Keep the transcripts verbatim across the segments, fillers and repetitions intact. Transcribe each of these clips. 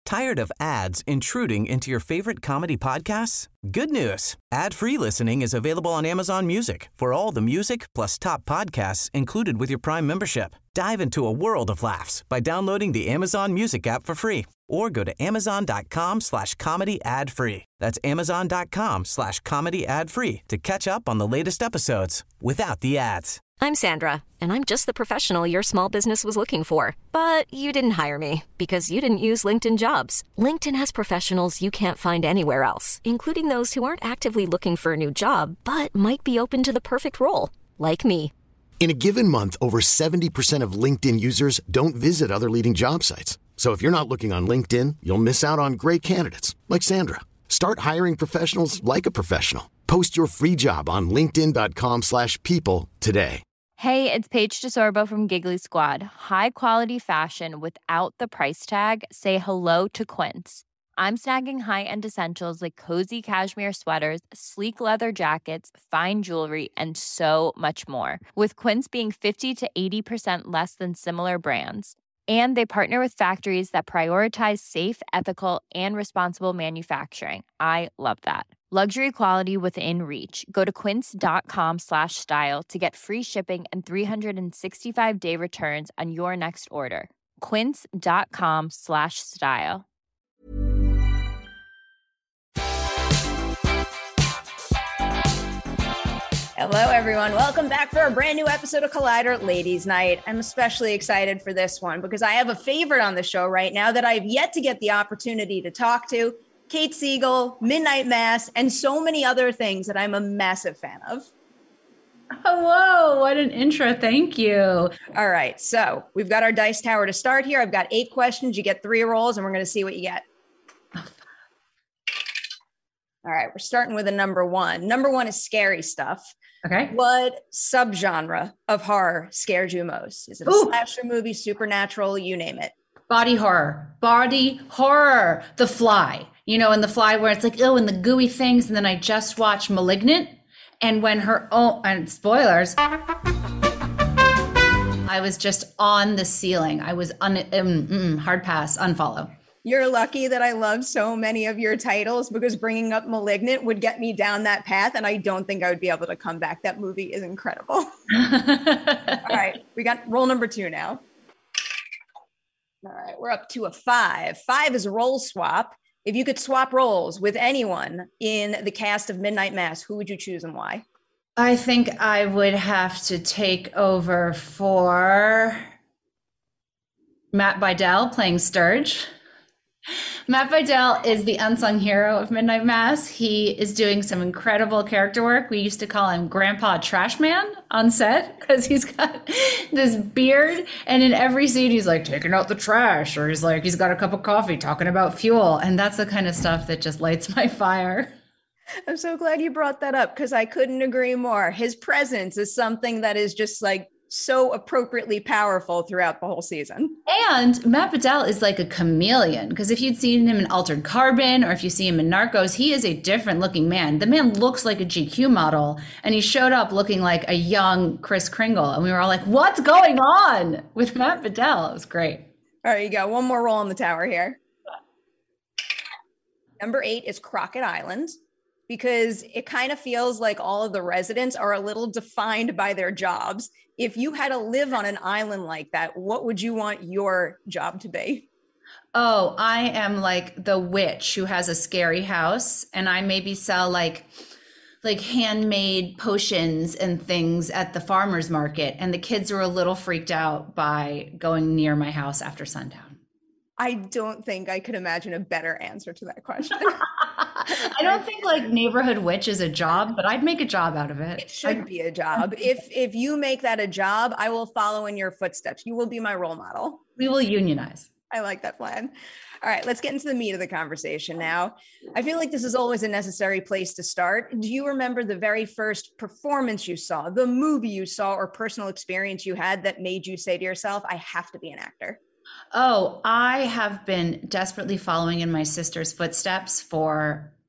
Tired of ads intruding into your favorite comedy podcasts? Good news. Ad-free listening is available on Amazon Music for all the music plus top podcasts included with your Prime membership. Dive into a world of laughs by downloading the Amazon Music app for free or go to amazon.com slash comedy ad free. That's amazon.com slash comedy ad free to catch up on the latest episodes without the ads. I'm Sandra, and I'm just the professional your small business was looking for. But you didn't hire me because you didn't use LinkedIn Jobs. LinkedIn has professionals you can't find anywhere else, including those who aren't actively looking for a new job, but might be open to the perfect role, like me. In a given month, over seventy percent of LinkedIn users don't visit other leading job sites. So if you're not looking on LinkedIn, you'll miss out on great candidates like Sandra. Start hiring professionals like a professional. Post your free job on linkedin.com slash people today. Hey, it's Paige DeSorbo from Giggly Squad. High quality fashion without the price tag. Say hello to Quince. I'm snagging high-end essentials like cozy cashmere sweaters, sleek leather jackets, fine jewelry, and so much more. With Quince being fifty to eighty percent less than similar brands. And they partner with factories that prioritize safe, ethical, and responsible manufacturing. I love that. Luxury quality within reach. Go to quince.com slash style to get free shipping and three sixty-five day returns on your next order. Quince.com slash style. Hello, everyone. Welcome back for a brand new episode of Collider Ladies Night. I'm especially excited for this one because I have a favorite on the show right now that I've yet to get the opportunity to talk to. Kate Siegel, Midnight Mass, and so many other things that I'm a massive fan of. Hello, what an intro. Thank you. All right, so we've got our dice tower to start here. I've got eight questions. You get three rolls, and we're going to see what you get. All right, we're starting with a number one. Number one is scary stuff. Okay. What subgenre of horror scares you most? Is it a Ooh. slasher movie, supernatural, you name it? Body horror. Body horror. The Fly. You know, in The Fly where it's like, oh, and the gooey things. And then I just watched Malignant. And when her own, and spoilers, I was just on the ceiling. I was un, um, mm, hard pass, unfollow. You're lucky that I love so many of your titles because bringing up Malignant would get me down that path. And I don't think I would be able to come back. That movie is incredible. All right. We got roll number two now. All right. We're up to a five. Five is a roll swap. If you could swap roles with anyone in the cast of Midnight Mass, who would you choose and why? I think I would have to take over for Matt Bydel playing Sturge. Matt Bydel is the unsung hero of Midnight Mass. He is doing some incredible character work. We used to call him Grandpa Trash Man on set because he's got this beard. And in every scene, he's like taking out the trash, or he's like, he's got a cup of coffee talking about fuel. And that's the kind of stuff that just lights my fire. I'm so glad you brought that up because I couldn't agree more. His presence is something that is just like so appropriately powerful throughout the whole season. And Matt Bydel is like a chameleon because if you'd seen him in Altered Carbon or if you see him in Narcos, he is a different looking man. The man looks like a G Q model and he showed up looking like a young Kris Kringle. And we were all like, what's going on with Matt Bydel? It was great. All right, you got one more roll on the tower here. Number eight is Crockett Island, because it kind of feels like all of the residents are a little defined by their jobs. If you had to live on an island like that, what would you want your job to be? Oh, I am like the witch who has a scary house, and I maybe sell like like handmade potions and things at the farmer's market, and the kids are a little freaked out by going near my house after sundown. I don't think I could imagine a better answer to that question. I don't think like neighborhood witch is a job, but I'd make a job out of it. It should be a job. If if you make that a job, I will follow in your footsteps. You will be my role model. We will unionize. I like that plan. All right, let's get into the meat of the conversation now. I feel like this is always a necessary place to start. Do you remember the very first performance you saw, the movie you saw, or personal experience you had that made you say to yourself, I have to be an actor? Oh, I have been desperately following in my sister's footsteps for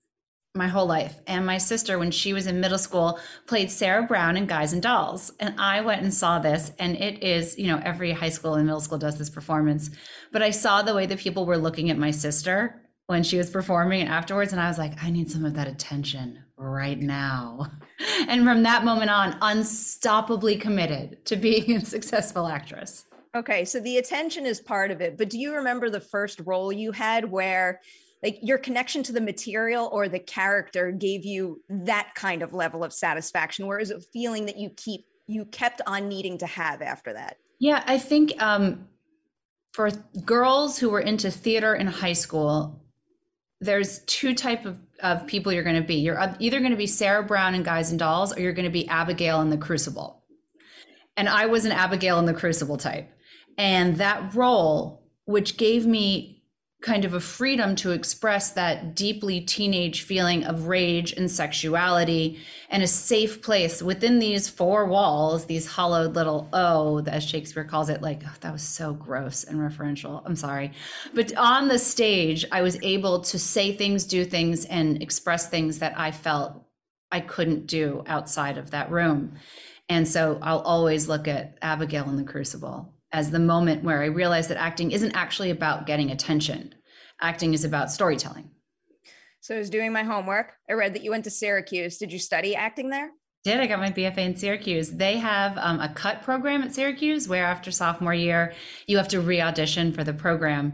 my whole life. And my sister, when she was in middle school, played Sarah Brown in Guys and Dolls. And I went and saw this, and it is, you know, every high school and middle school does this performance. But I saw the way that people were looking at my sister when she was performing and afterwards. And I was like, I need some of that attention right now. And from that moment on, unstoppably committed to being a successful actress. Okay, so the attention is part of it. But do you remember the first role you had where like your connection to the material or the character gave you that kind of level of satisfaction? Where is it a feeling that you keep you kept on needing to have after that? Yeah, I think um, for girls who were into theater in high school, there's two type of, of people you're going to be. You're either going to be Sarah Brown in Guys and Dolls, or you're going to be Abigail in The Crucible. And I was an Abigail in The Crucible type. And that role, which gave me kind of a freedom to express that deeply teenage feeling of rage and sexuality, and a safe place within these four walls, these hollowed little O, as Shakespeare calls it. Like, oh, that was so gross and referential. I'm sorry. But on the stage, I was able to say things, do things, and express things that I felt I couldn't do outside of that room. And so I'll always look at Abigail in The Crucible as the moment where I realized that acting isn't actually about getting attention. Acting is about storytelling. So I was doing my homework. I read that you went to Syracuse. Did you study acting there? Did. I got my B F A in Syracuse. They have um, a cut program at Syracuse where after sophomore year, you have to re-audition for the program.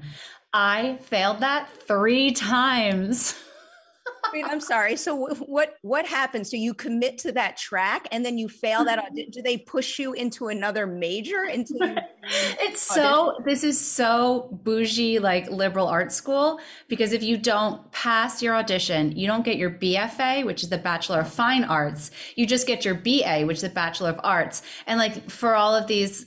I failed that three times. Wait, I'm sorry. So what what happens? So you commit to that track and then you fail that audition? Do they push you into another major? Into you it's so, this is so bougie, like liberal arts school, because if you don't pass your audition, you don't get your B F A, which is the Bachelor of Fine Arts. You just get your B A, which is the Bachelor of Arts. And like for all of these,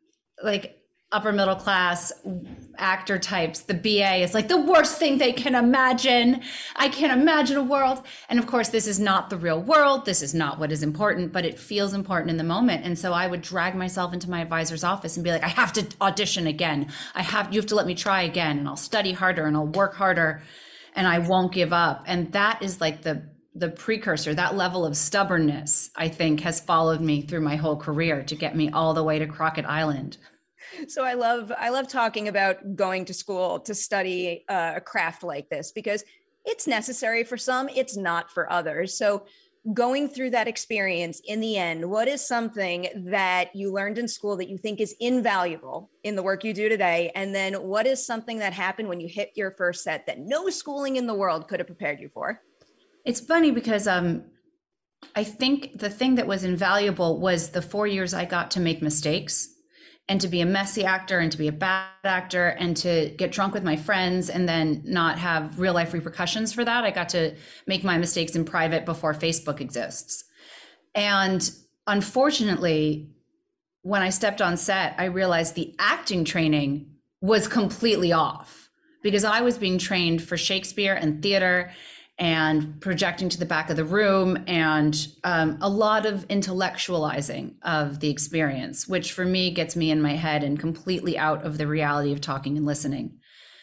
like upper middle class actor types, the B A is like the worst thing they can imagine. I can't imagine a world. And of course, this is not the real world. This is not what is important, but it feels important in the moment. And so I would drag myself into my advisor's office and be like, I have to audition again. I have, you have to let me try again, and I'll study harder and I'll work harder and I won't give up. And that is like the the precursor, that level of stubbornness, I think, has followed me through my whole career to get me all the way to Crockett Island. So I love, I love talking about going to school to study uh, a craft like this, because it's necessary for some, it's not for others. So going through that experience in the end, what is something that you learned in school that you think is invaluable in the work you do today? And then what is something that happened when you hit your first set that no schooling in the world could have prepared you for? It's funny because um, I think the thing that was invaluable was the four years I got to make mistakes, and to be a messy actor, and to be a bad actor, and to get drunk with my friends and then not have real life repercussions for that. I got to make my mistakes in private before Facebook exists. And unfortunately, when I stepped on set, I realized the acting training was completely off, because I was being trained for Shakespeare and theater and projecting to the back of the room, and um, a lot of intellectualizing of the experience, which for me gets me in my head and completely out of the reality of talking and listening.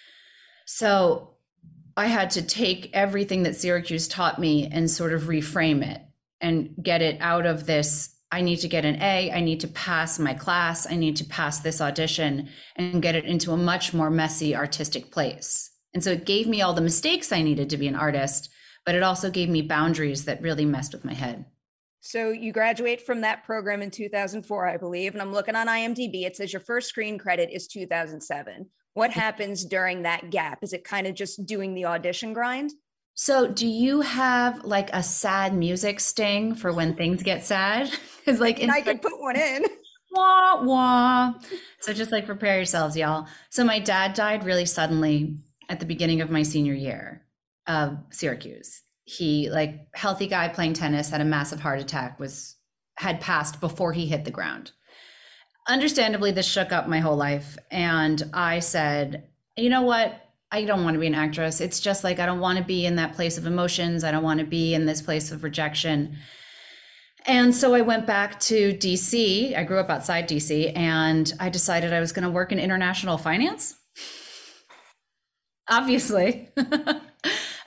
So I had to take everything that Syracuse taught me and sort of reframe it and get it out of this, I need to get an A, I need to pass my class, I need to pass this audition, and get it into a much more messy artistic place. And so it gave me all the mistakes I needed to be an artist, but it also gave me boundaries that really messed with my head. So you graduate from that program in two thousand four, I believe, and I'm looking on I M D B. It says your first screen credit is two thousand seven. What happens during that gap? Is it kind of just doing the audition grind? So do you have like a sad music sting for when things get sad? Because like in- I could put one in. Wah, wah. So just like prepare yourselves, y'all. So my dad died really suddenly at the beginning of my senior year of Syracuse. He, like healthy guy playing tennis, had a massive heart attack, was had passed before he hit the ground. Understandably, this shook up my whole life. And I said, you know what? I don't want to be an actress. It's just like, I don't want to be in that place of emotions. I don't want to be in this place of rejection. And so I went back to D C. I grew up outside D C, and I decided I was going to work in international finance. Obviously.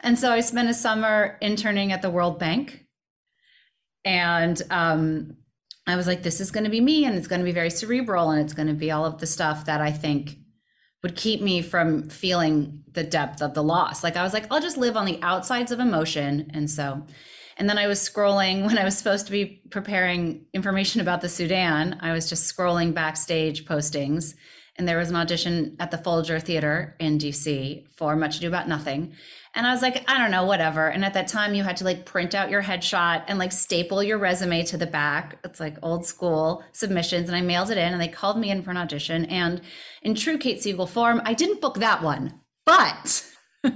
And so I spent a summer interning at the World Bank. And um, I was like, this is going to be me, and it's going to be very cerebral, and it's going to be all of the stuff that I think would keep me from feeling the depth of the loss. Like I was like, I'll just live on the outsides of emotion. And so, and then I was scrolling when I was supposed to be preparing information about the Sudan. I was just scrolling backstage postings, and there was an audition at the Folger Theater in D C for Much Ado About Nothing. And I was like, I don't know, whatever. And at that time you had to like print out your headshot and like staple your resume to the back. It's like old school submissions. And I mailed it in, and they called me in for an audition. And in true Kate Siegel form, I didn't book that one, but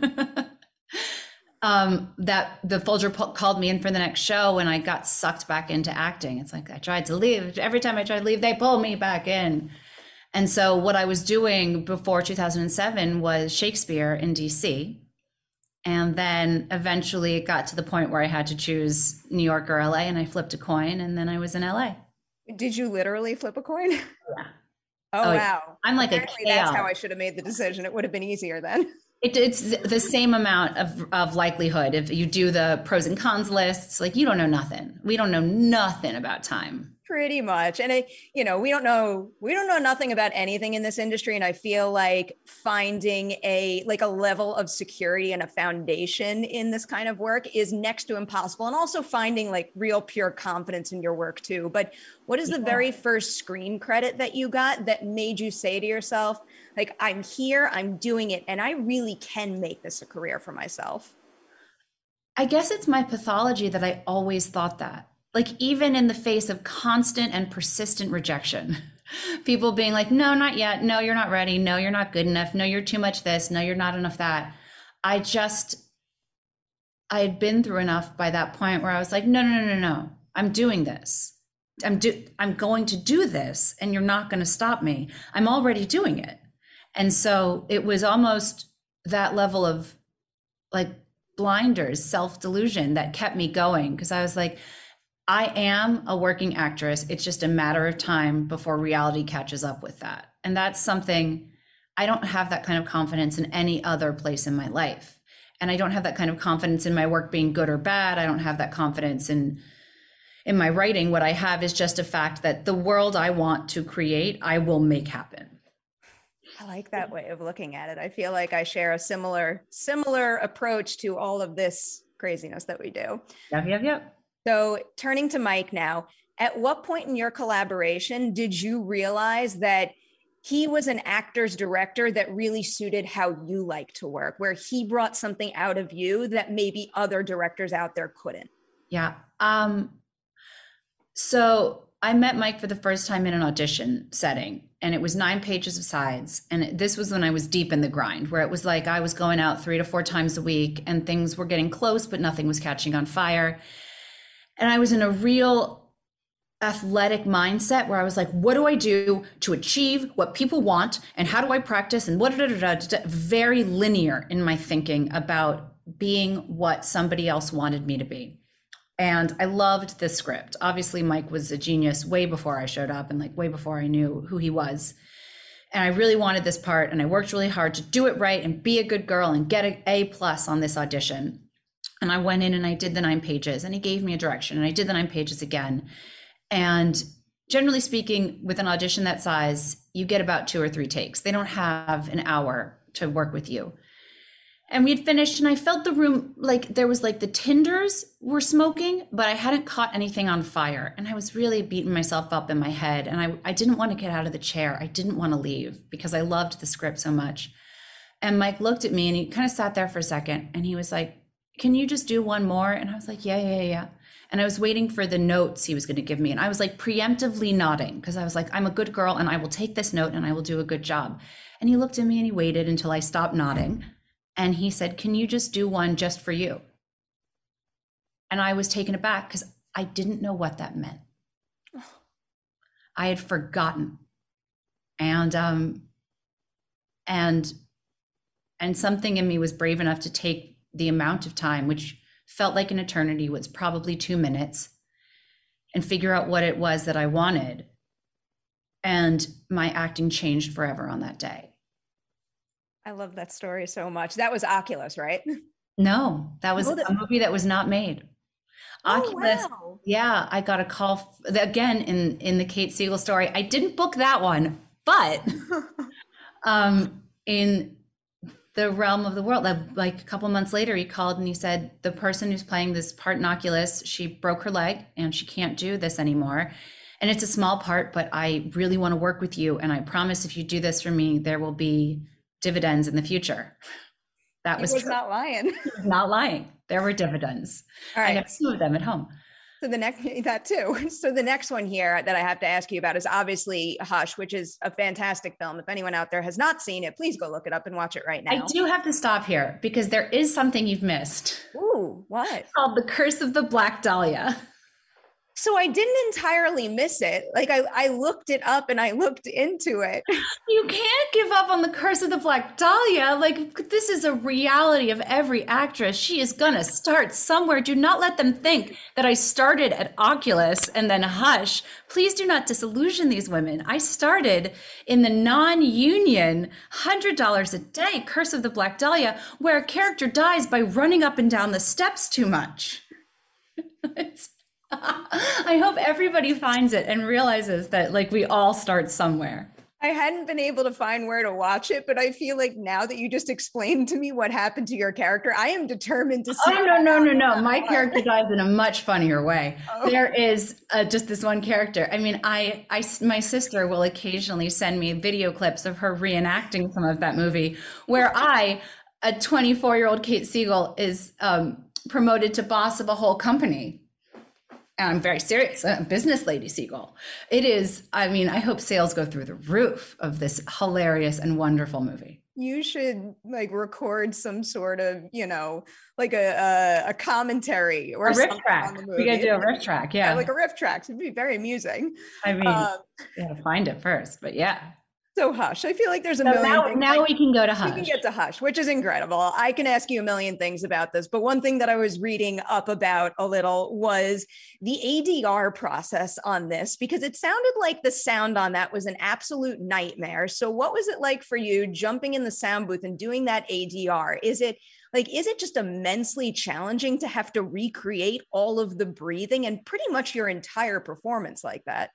um, that the Folger po- called me in for the next show, and I got sucked back into acting. It's like I tried to leave. Every time I tried to leave, they pulled me back in. And so what I was doing before two thousand seven was Shakespeare in D C. And then eventually it got to the point where I had to choose New York or L A, and I flipped a coin, and then I was in L A. Did you literally flip a coin? Yeah. Oh, oh wow. I'm like Apparently a K L. That's how I should have made the decision. It would have been easier then. It, it's the same amount of, of likelihood. If you do the pros and cons lists, like you don't know nothing. We don't know nothing about time. Pretty much. And it, you know, we don't know, we don't know nothing about anything in this industry. And I feel like finding a, like a level of security and a foundation in this kind of work is next to impossible. And also finding like real pure confidence in your work too. But what is the yeah. very first screen credit that you got that made you say to yourself, like, I'm here, I'm doing it, and I really can make this a career for myself? I guess it's my pathology that I always thought that. Like even in the face of constant and persistent rejection, people being like, no, not yet. No, you're not ready. No, you're not good enough. No, you're too much this. No, you're not enough that. I just, I had been through enough by that point where I was like, no, no, no, no, no. I'm doing this. I'm do, I'm going to do this, and you're not going to stop me. I'm already doing it. And so it was almost that level of like blinders, self-delusion that kept me going. Because I was like, I am a working actress. It's just a matter of time before reality catches up with that. And that's something, I don't have that kind of confidence in any other place in my life. And I don't have that kind of confidence in my work being good or bad. I don't have that confidence in, in my writing. What I have is just a fact that the world I want to create, I will make happen. I like that way of looking at it. I feel like I share a similar, similar approach to all of this craziness that we do. Yep, yep, yep. So turning to Mike now, at what point in your collaboration did you realize that he was an actor's director that really suited how you like to work, where he brought something out of you that maybe other directors out there couldn't? Yeah. Um, so I met Mike for the first time in an audition setting, and it was nine pages of sides. And it, this was when I was deep in the grind, where it was like I was going out three to four times a week, and things were getting close, but nothing was catching on fire. And I was in a real athletic mindset where I was like, what do I do to achieve what people want? And how do I practice? And what, da, da, da, da, very linear in my thinking about being what somebody else wanted me to be. And I loved the script. Obviously, Mike was a genius way before I showed up, and like way before I knew who he was. And I really wanted this part, and I worked really hard to do it right and be a good girl and get an A plus on this audition. And I went in and I did the nine pages, and he gave me a direction, and I did the nine pages again. And generally speaking, with an audition that size, you get about two or three takes. They don't have an hour to work with you. And we had finished, and I felt the room, like there was like the tinders were smoking, but I hadn't caught anything on fire. And I was really beating myself up in my head. And I, I didn't want to get out of the chair. I didn't want to leave because I loved the script so much. And Mike looked at me, and he kind of sat there for a second, and he was like, can you just do one more? And I was like, yeah, yeah, yeah. And I was waiting for the notes he was going to give me. And I was like preemptively nodding because I was like, I'm a good girl, and I will take this note, and I will do a good job. And he looked at me, and he waited until I stopped nodding. And he said, can you just do one just for you? And I was taken aback because I didn't know what that meant. I had forgotten. And, um, and, and something in me was brave enough to take the amount of time, which felt like an eternity, was probably two minutes, and figure out what it was that I wanted. And my acting changed forever on that day. I love that story so much. That was Oculus, right? No, that was Oh, that- a movie that was not made. Oh, Oculus. wow. Yeah, I got a call f- again in in the Kate Siegel story. I didn't book that one, but um, in the realm of the world, like, like a couple months later, he called and he said the person who's playing this part in Oculus, she broke her leg and she can't do this anymore. And it's a small part, but I really want to work with you. And I promise if you do this for me, there will be dividends in the future. That He was, was true. not lying. He was not lying. There were dividends. All I right. have two of them at home. So the next, that too. So the next one here that I have to ask you about is obviously Hush, which is a fantastic film. If anyone out there has not seen it, please go look it up and watch it right now. I do have to stop here because there is something you've missed Ooh, what? called The Curse of the Black Dahlia. So I didn't entirely miss it. Like I, I looked it up and I looked into it. You can't give up on The Curse of the Black Dahlia. Like, this is a reality of every actress. She is gonna start somewhere. Do not let them think that I started at Oculus and then Hush. Please do not disillusion these women. I started in the non-union one hundred dollars a day Curse of the Black Dahlia, where a character dies by running up and down the steps too much. It's I hope everybody finds it and realizes that, like, we all start somewhere. I hadn't been able to find where to watch it, but I feel like now that you just explained to me what happened to your character, I am determined to see. Oh, no, no, no, no. My character dies in a much funnier way. Oh. There is uh, just this one character. I mean, I, I, my sister will occasionally send me video clips of her reenacting some of that movie where I, a twenty-four-year-old Kate Siegel, is um, promoted to boss of a whole company. And I'm very serious, a business lady Siegel. It is, I mean, I hope sales go through the roof of this hilarious and wonderful movie. You should like record some sort of, you know, like a a, a commentary or A riff something track. on the We movie. gotta do a riff track, yeah. Yeah, like a riff track. It'd be very amusing. I mean, Um, you gotta find it first, but yeah. So Hush, I feel like there's a So million now, things now I- we can go to We can Hush. get to Hush, which is incredible. I can ask you a million things about this, but one thing that I was reading up about a little was the A D R process on this, because it sounded like the sound on that was an absolute nightmare. So what was it like for you jumping in the sound booth and doing that A D R? Is it like, is it just immensely challenging to have to recreate all of the breathing and pretty much your entire performance like that?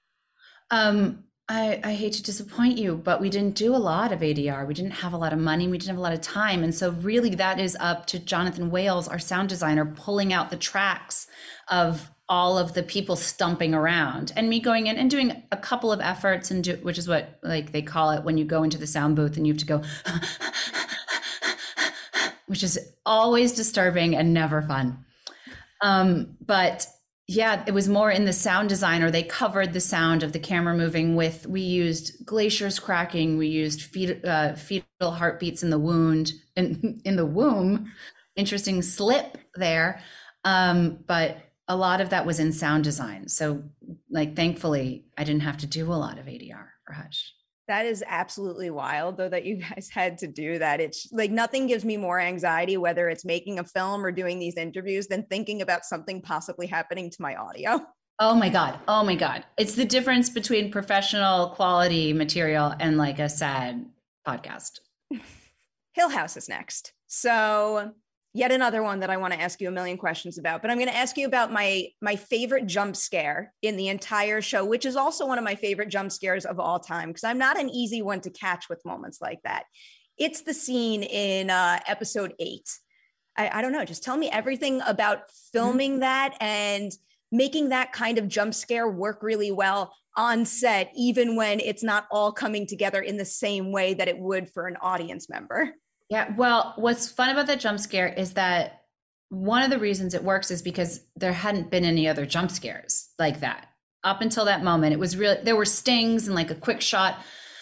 Um, I, I hate to disappoint you, but we didn't do a lot of A D R. We didn't have a lot of money. We didn't have a lot of time. And so really that is up to Jonathan Wales, our sound designer, pulling out the tracks of all of the people stumping around and me going in and doing a couple of efforts, and do, which is what like they call it when you go into the sound booth and you have to go, which is always disturbing and never fun. Um, but yeah, it was more in the sound design, or they covered the sound of the camera moving with, we used glaciers cracking, we used fetal, uh, fetal heartbeats in the wound, in, in the womb, interesting slip there. Um, but a lot of that was in sound design. So like, thankfully I didn't have to do a lot of A D R for Hush. That is absolutely wild, though, that you guys had to do that. It's like nothing gives me more anxiety, whether it's making a film or doing these interviews, than thinking about something possibly happening to my audio. Oh my God. Oh my God. It's the difference between professional quality material and like a sad podcast. Hill House is next. So yet another one that I want to ask you a million questions about, but I'm going to ask you about my my favorite jump scare in the entire show, which is also one of my favorite jump scares of all time, because I'm not an easy one to catch with moments like that. It's the scene in uh, episode eight. I, I don't know, just tell me everything about filming that and making that kind of jump scare work really well on set, even when it's not all coming together in the same way that it would for an audience member. Yeah, well, what's fun about that jump scare is that one of the reasons it works is because there hadn't been any other jump scares like that. Up until that moment, it was real. There were stings and like a quick shot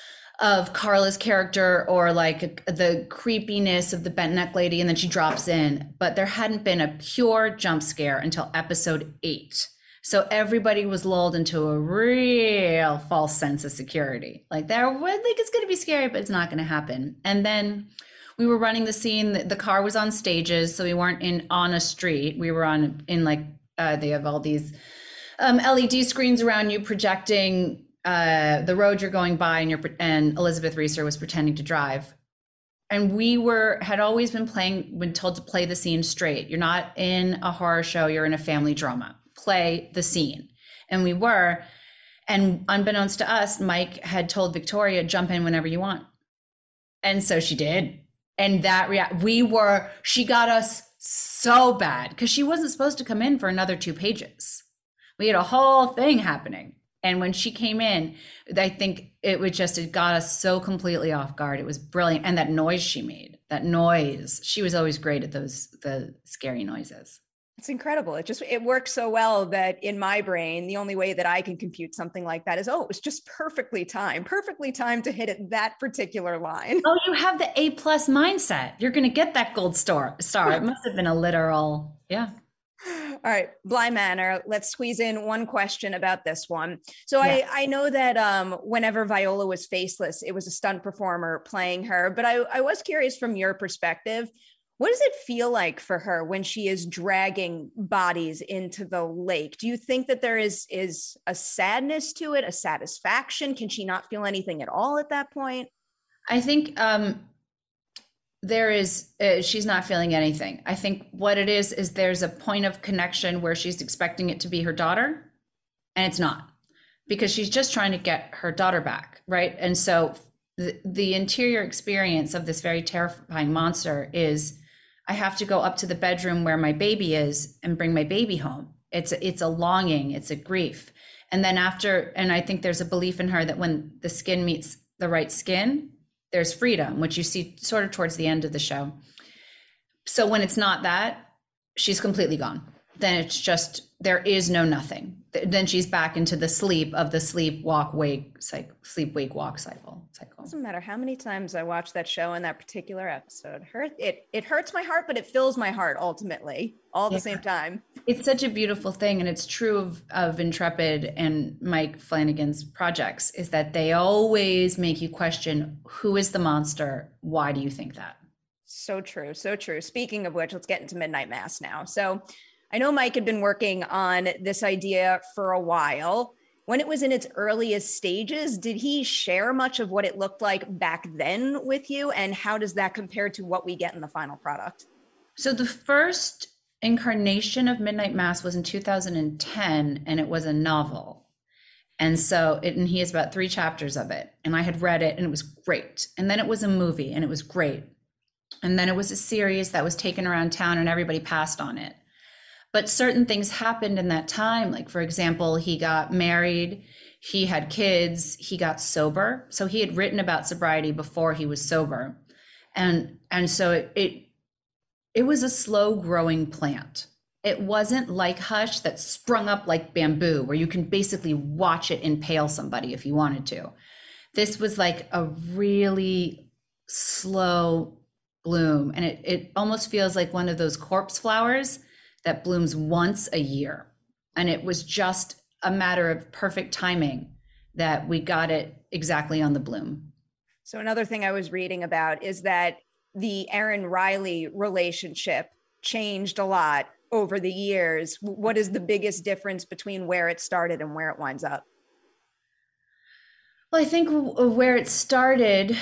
of Carla's character, or like the creepiness of the bent neck lady, and then she drops in. But there hadn't been a pure jump scare until episode eight. So everybody was lulled into a real false sense of security. Like there, like it's going to be scary, but it's not going to happen. And then we were running the scene. The car was on stages, so we weren't in on a street. We were on in like uh, they have all these um, L E D screens around you projecting uh, the road you're going by, and you're and Elizabeth Reeser was pretending to drive. and we were had always been playing, been told to play the scene straight. You're not in a horror show, you're in a family drama. Play the scene. And we were. And unbeknownst to us, Mike had told Victoria, jump in whenever you want. And so she did. And that rea- we were, she got us so bad because she wasn't supposed to come in for another two pages. We had a whole thing happening. And when she came in, I think it was just, it got us so completely off guard. It was brilliant. And that noise she made, that noise, she was always great at those, the scary noises. It's incredible. It just, it works so well that in my brain, the only way that I can compute something like that is, oh, it was just perfectly timed, perfectly timed to hit it that particular line. Oh, you have the A plus mindset. You're going to get that gold star. Star. It must have been a literal, yeah. All right, Bly Manor, let's squeeze in one question about this one. So yeah. I, I know that um, whenever Viola was faceless, it was a stunt performer playing her, but I, I was curious from your perspective, what does it feel like for her when she is dragging bodies into the lake? Do you think that there is, is a sadness to it, a satisfaction? Can she not feel anything at all at that point? I think um, there is, uh, she's not feeling anything. I think what it is, is there's a point of connection where she's expecting it to be her daughter, and it's not, because she's just trying to get her daughter back, right? And so the, the interior experience of this very terrifying monster is, I have to go up to the bedroom where my baby is and bring my baby home. It's a, it's a longing, it's a grief. And then after, and I think there's a belief in her that when the skin meets the right skin, there's freedom, which you see sort of towards the end of the show. So when it's not that, she's completely gone. Then it's just, there is no nothing. Then she's back into the sleep of the sleep, walk, wake, cycle, sleep, wake, walk cycle. cycle. Doesn't matter how many times I watch that show and that particular episode. Hurt it. It hurts my heart, but it fills my heart ultimately, all at yeah. the same time. It's such a beautiful thing, and it's true of, of Intrepid and Mike Flanagan's projects, is that they always make you question, who is the monster? Why do you think that? So true, so true. Speaking of which, let's get into Midnight Mass now. So I know Mike had been working on this idea for a while. When it was in its earliest stages, did he share much of what it looked like back then with you? And how does that compare to what we get in the final product? So the first incarnation of Midnight Mass was in two thousand ten, and it was a novel. And so, it, and he has about three chapters of it. And I had read it, and it was great. And then it was a movie, and it was great. And then it was a series that was taken around town, and everybody passed on it. But certain things happened in that time. Like, for example, he got married, he had kids, he got sober. So he had written about sobriety before he was sober. And, and so it, it, it was a slow growing plant. It wasn't like Hush that sprung up like bamboo, where you can basically watch it impale somebody if you wanted to. This was like a really slow bloom. And it, it almost feels like one of those corpse flowers that blooms once a year. And it was just a matter of perfect timing that we got it exactly on the bloom. So another thing I was reading about is that the Erin Riley relationship changed a lot over the years. What is the biggest difference between where it started and where it winds up? Well, I think where it started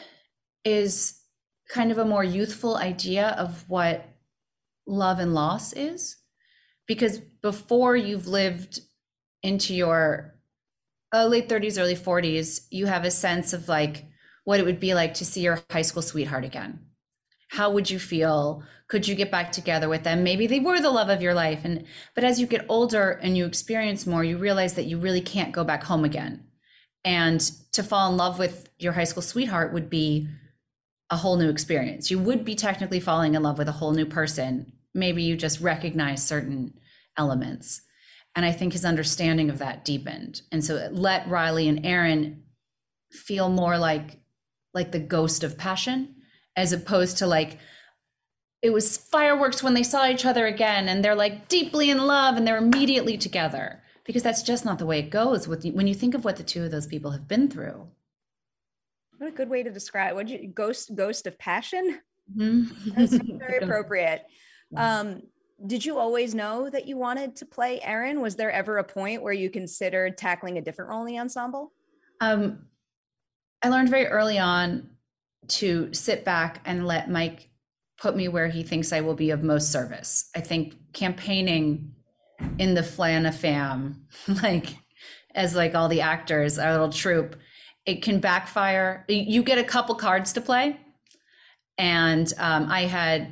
is kind of a more youthful idea of what love and loss is, because before you've lived into your uh, late thirties, early forties, you have a sense of like what it would be like to see your high school sweetheart again. How would you feel? Could you get back together with them? Maybe they were the love of your life. And but as you get older and you experience more, you realize that you really can't go back home again. And to fall in love with your high school sweetheart would be a whole new experience. You would be technically falling in love with a whole new person. Maybe you just recognize certain elements. And I think his understanding of that deepened. And so it let Riley and Erin feel more like, like the ghost of passion, as opposed to like, it was fireworks when they saw each other again and they're like deeply in love and they're immediately together, because that's just not the way it goes with when you think of what the two of those people have been through. What a good way to describe what you ghost ghost of passion. Mm-hmm. That's very appropriate. Um, did you always know that you wanted to play Erin? Was there ever a point where you considered tackling a different role in the ensemble? Um, I learned very early on to sit back and let Mike put me where he thinks I will be of most service. I think campaigning in the Flana fam, like as like all the actors, our little troupe, it can backfire. You get a couple cards to play. And um, I had,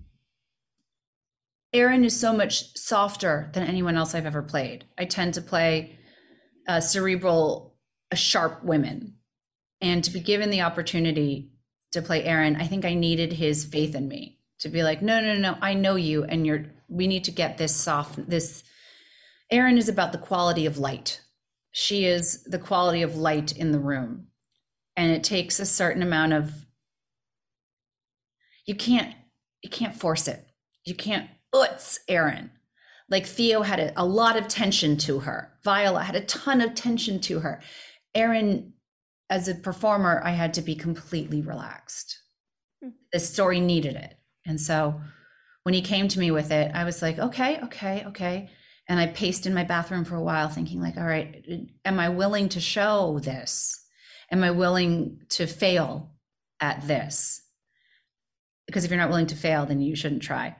Aaron is so much softer than anyone else I've ever played. I tend to play uh, cerebral, uh, sharp women. And to be given the opportunity to play Aaron, I think I needed his faith in me to be like, no, no, no, I know you, and you're, we need to get this soft, this, Aaron is about the quality of light. She is the quality of light in the room. And it takes a certain amount of, you can't, you can't force it. You can't, it's Aaron. Like Theo had a, a lot of tension to her. Viola had a ton of tension to her. Aaron, as a performer, I had to be completely relaxed. The story needed it. And so when he came to me with it, I was like, okay, okay, okay. And I paced in my bathroom for a while thinking like, all right, am I willing to show this? Am I willing to fail at this? Because if you're not willing to fail, then you shouldn't try.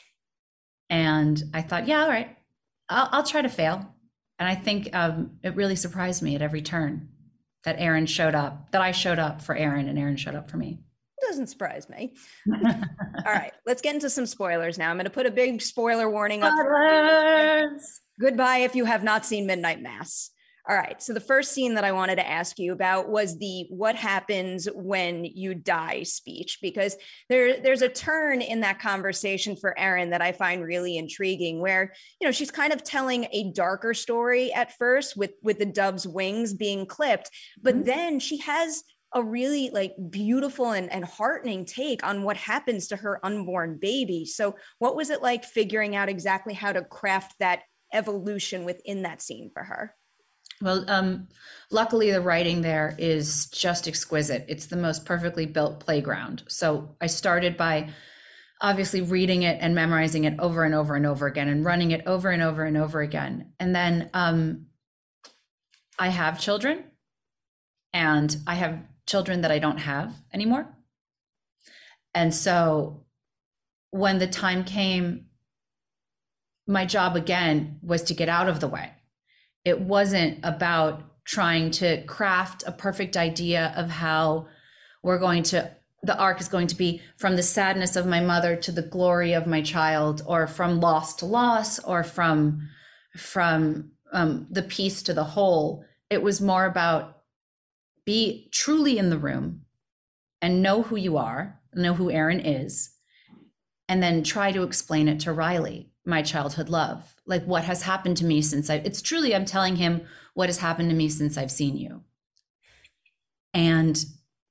And I thought, yeah, all right, I'll, I'll try to fail. And I think um, it really surprised me at every turn that Aaron showed up, that I showed up for Aaron and Aaron showed up for me. Doesn't surprise me. All right, let's get into some spoilers now. I'm going to put a big spoiler warning up. Spoilers! Goodbye if you have not seen Midnight Mass. All right, so the first scene that I wanted to ask you about was the what happens when you die speech, because there, there's a turn in that conversation for Erin that I find really intriguing, where, you know, she's kind of telling a darker story at first with, with the dove's wings being clipped, but mm-hmm. then she has a really like beautiful and, and heartening take on what happens to her unborn baby. So what was it like figuring out exactly how to craft that evolution within that scene for her? Well, um, luckily the writing there is just exquisite. It's the most perfectly built playground. So I started by obviously reading it and memorizing it over and over and over again and running it over and over and over again. And then um, I have children, and I have children that I don't have anymore. And so when the time came, my job again was to get out of the way. It wasn't about trying to craft a perfect idea of how we're going to, the arc is going to be from the sadness of my mother to the glory of my child, or from loss to loss, or from, from um, the piece to the whole. It was more about be truly in the room and know who you are, know who Aaron is, and then try to explain it to Riley, my childhood love. Like, what has happened to me since I, it's truly, I'm telling him what has happened to me since I've seen you. And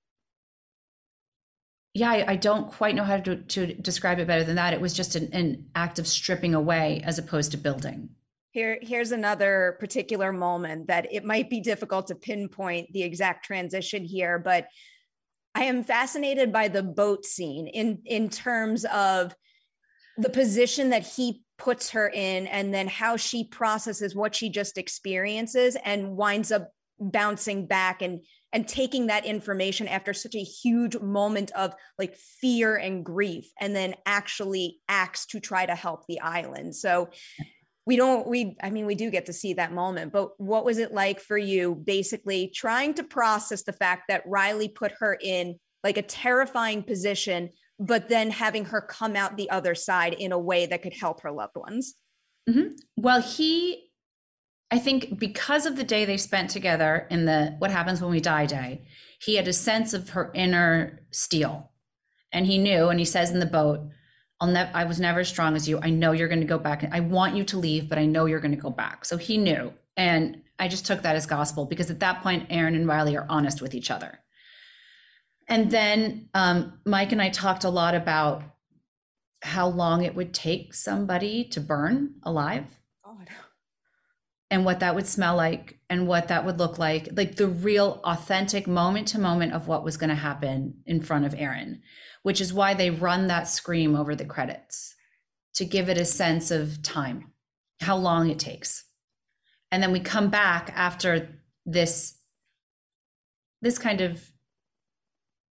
yeah, I, I don't quite know how to, to describe it better than that. It was just an, an act of stripping away as opposed to building. Here, here's another particular moment that it might be difficult to pinpoint the exact transition here, but I am fascinated by the boat scene in, in terms of the position that he puts her in, and then how she processes what she just experiences and winds up bouncing back and, and taking that information after such a huge moment of like fear and grief, and then actually acts to try to help the island. So we don't, we, I mean, we do get to see that moment, but what was it like for you basically trying to process the fact that Riley put her in like a terrifying position, but then having her come out the other side in a way that could help her loved ones? Mm-hmm. Well, he, I think because of the day they spent together in the What Happens When We Die day, he had a sense of her inner steel. And he knew, and he says in the boat, I'll never, I was never as strong as you. I know you're going to go back. I want you to leave, but I know you're going to go back. So he knew. And I just took that as gospel, because at that point, Aaron and Riley are honest with each other. And then um, Mike and I talked a lot about how long it would take somebody to burn alive. God. And what that would smell like, and what that would look like, like the real authentic moment to moment of what was going to happen in front of Aaron, which is why they run that scream over the credits, to give it a sense of time, how long it takes. And then we come back after this, this kind of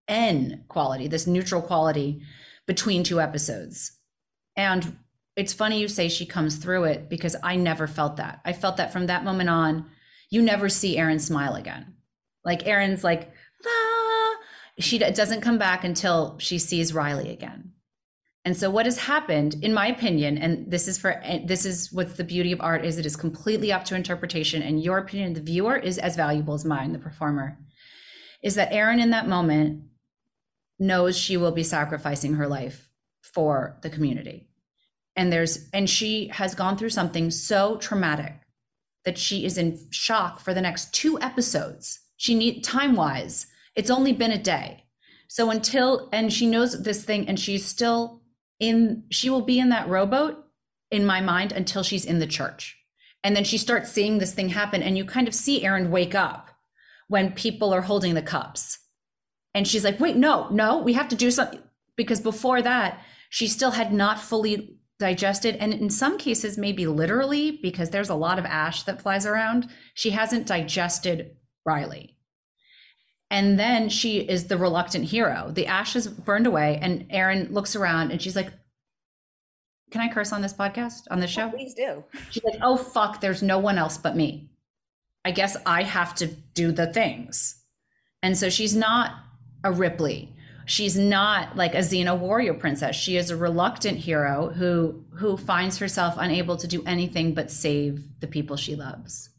N quality, this neutral quality between two episodes. And it's funny you say she comes through it, because I never felt that. I felt that from that moment on, you never see Erin smile again. Like Erin's like, ah, she doesn't come back until she sees Riley again. And so what has happened, in my opinion, and this is for, this is what's the beauty of art, is it is completely up to interpretation, and your opinion, the viewer, is as valuable as mine, the performer, is that Erin in that moment knows she will be sacrificing her life for the community. And there's, and she has gone through something so traumatic that she is in shock for the next two episodes. She need, time-wise, it's only been a day. So until, and she knows this thing, and she's still in, she will be in that rowboat in my mind until she's in the church. And then she starts seeing this thing happen, and you kind of see Erin wake up when people are holding the cups. And she's like, wait, no, no, we have to do something. Because before that, she still had not fully digested. And in some cases, maybe literally, because there's a lot of ash that flies around, she hasn't digested Riley. And then she is the reluctant hero. The ash is burned away, and Erin looks around and she's like, can I curse on this podcast, on this show? Oh, please do. She's like, oh, fuck, there's no one else but me. I guess I have to do the things. And so she's not a Ripley. She's not like a Xena warrior princess. She is a reluctant hero who who finds herself unable to do anything but save the people she loves.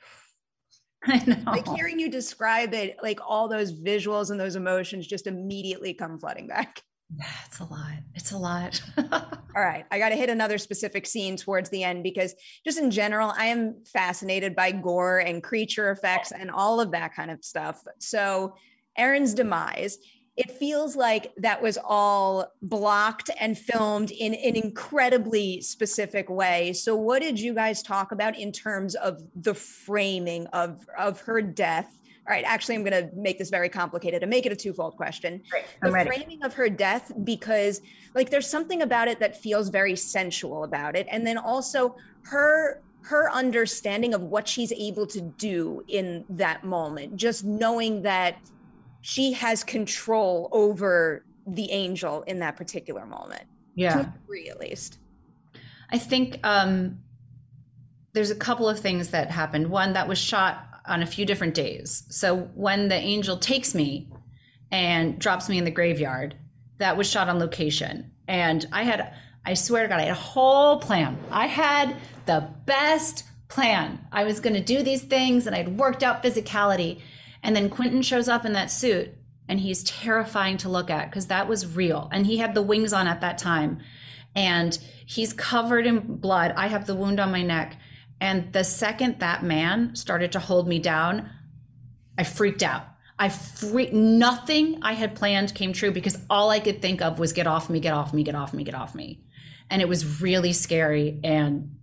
I know. Like hearing you describe it, like all those visuals and those emotions just immediately come flooding back. Yeah, it's a lot. It's a lot. All right. I got to hit another specific scene towards the end, because just in general, I am fascinated by gore and creature effects and all of that kind of stuff. So Erin's demise, it feels like that was all blocked and filmed in an incredibly specific way. So what did you guys talk about in terms of the framing of, of her death? All right, actually, I'm going to make this very complicated and make it a twofold question. Great. The I'm ready. Framing of her death, because like there's something about it that feels very sensual about it. And then also her her understanding of what she's able to do in that moment, just knowing that she has control over the angel in that particular moment. Yeah. To a degree, at least. I think um, there's a couple of things that happened. One, that was shot on a few different days. So when the angel takes me and drops me in the graveyard, that was shot on location. And I had, I swear to God, I had a whole plan. I had the best plan. I was going to do these things, and I'd worked out physicality. And then Quentin shows up in that suit, and he's terrifying to look at, because that was real. And he had the wings on at that time, and he's covered in blood. I have the wound on my neck. And the second that man started to hold me down, I freaked out. I freaked, nothing I had planned came true, because all I could think of was get off me, get off me, get off me, get off me. And it was really scary and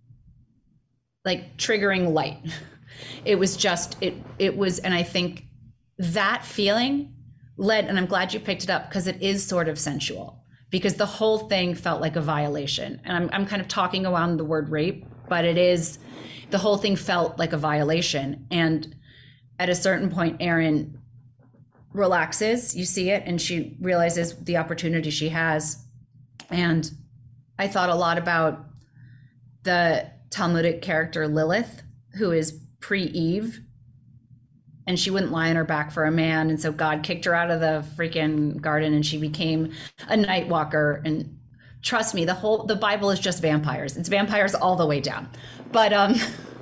like triggering light. It was just, it, it was, and I think that feeling led, and I'm glad you picked it up, because it is sort of sensual, because the whole thing felt like a violation. And I'm, I'm kind of talking around the word rape, but it is, the whole thing felt like a violation. And at a certain point, Erin relaxes, you see it, and she realizes the opportunity she has. And I thought a lot about the Talmudic character Lilith, who is pre-Eve, and she wouldn't lie on her back for a man. And so God kicked her out of the freaking garden, and she became a night walker. And trust me, the whole, the Bible is just vampires. It's vampires all the way down. But um,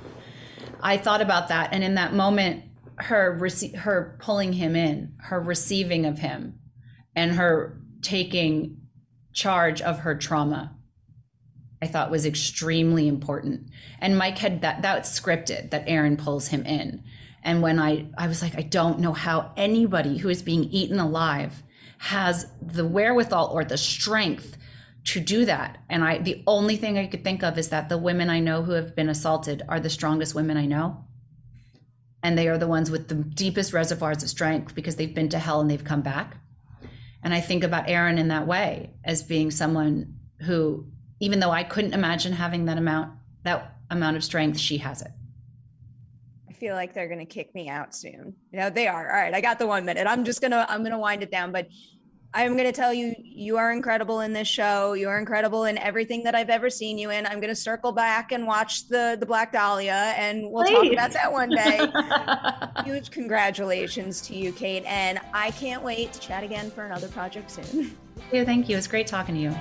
I thought about that. And in that moment, her, rece- her pulling him in, her receiving of him, and her taking charge of her trauma, I thought was extremely important. And Mike had that, that's scripted, that Erin pulls him in. And when I, I was like, I don't know how anybody who is being eaten alive has the wherewithal or the strength to do that. And I, the only thing I could think of is that the women I know who have been assaulted are the strongest women I know. And they are the ones with the deepest reservoirs of strength, because they've been to hell and they've come back. And I think about Erin in that way, as being someone who, even though I couldn't imagine having that amount, that amount of strength, she has it. I feel like they're going to kick me out soon. You know, they are. All right. I got the one minute. I'm just going to, I'm going to wind it down, but I'm going to tell you, you are incredible in this show. You are incredible in everything that I've ever seen you in. I'm going to circle back and watch the, the Black Dahlia, and we'll Please. talk about that one day. Huge congratulations to you, Kate. And I can't wait to chat again for another project soon. Yeah, thank you. It's great talking to you.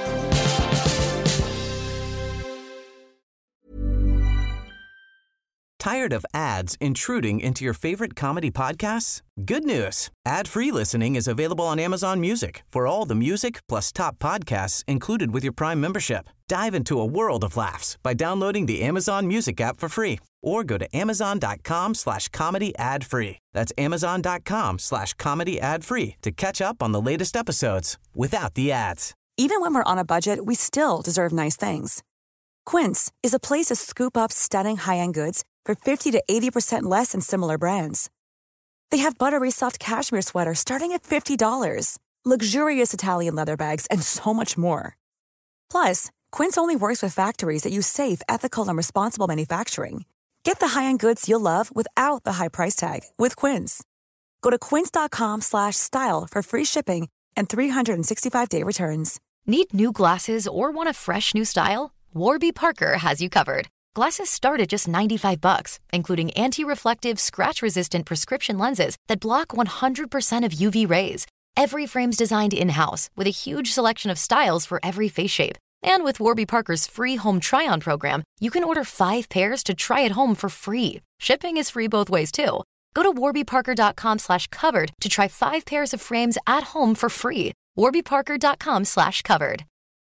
Tired of ads intruding into your favorite comedy podcasts? Good news. Ad-free listening is available on Amazon Music for all the music plus top podcasts included with your Prime membership. Dive into a world of laughs by downloading the Amazon Music app for free or go to amazon.com slash comedy ad free. That's amazon.com slash comedy ad free to catch up on the latest episodes without the ads. Even when we're on a budget, we still deserve nice things. Quince is a place to scoop up stunning high-end goods for fifty to eighty percent less than similar brands. They have buttery soft cashmere sweaters starting at fifty dollars, luxurious Italian leather bags, and so much more. Plus, Quince only works with factories that use safe, ethical, and responsible manufacturing. Get the high-end goods you'll love without the high price tag with Quince. Go to quince.com slash style for free shipping and three sixty-five day returns. Need new glasses or want a fresh new style? Warby Parker has you covered. Glasses start at just ninety-five bucks, including anti-reflective, scratch-resistant prescription lenses that block one hundred percent of U V rays. Every frame's designed in-house with a huge selection of styles for every face shape. And with Warby Parker's free home try-on program, you can order five pairs to try at home for free. Shipping is free both ways, too. Go to warbyparker.com slash covered to try five pairs of frames at home for free. warbyparker.com slash covered.